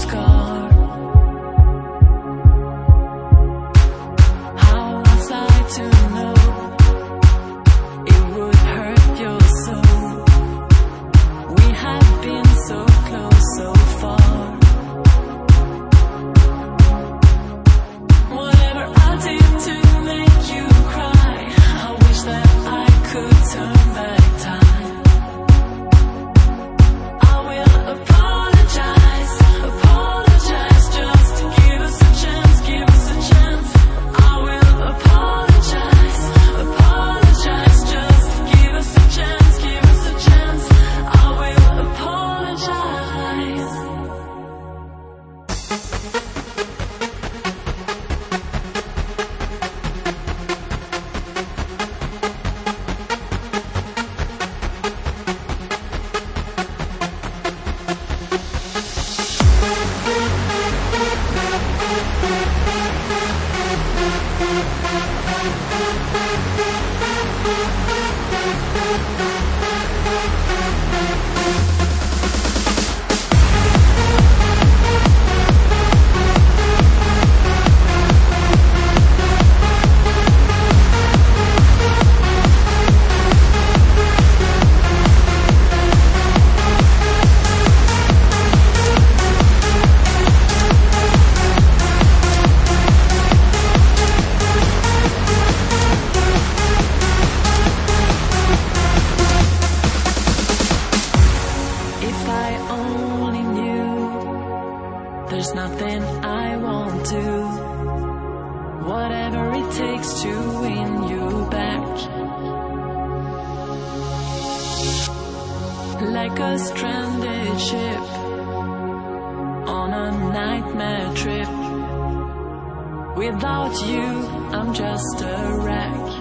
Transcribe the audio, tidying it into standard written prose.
scar. How was I to know it would hurt your soul? We had been so close so far. Whatever I did to make you cry, I wish that I could turn back time. I will apologize, apologize, just to give us a chance, give us a chance. I will apologize, apologize, just to give us a chance, give us a chance. I will apologize. If I only knew there's nothing I won't do, whatever it takes to win you back. Like a stranded ship on a nightmare trip. Without you, I'm just a wreck.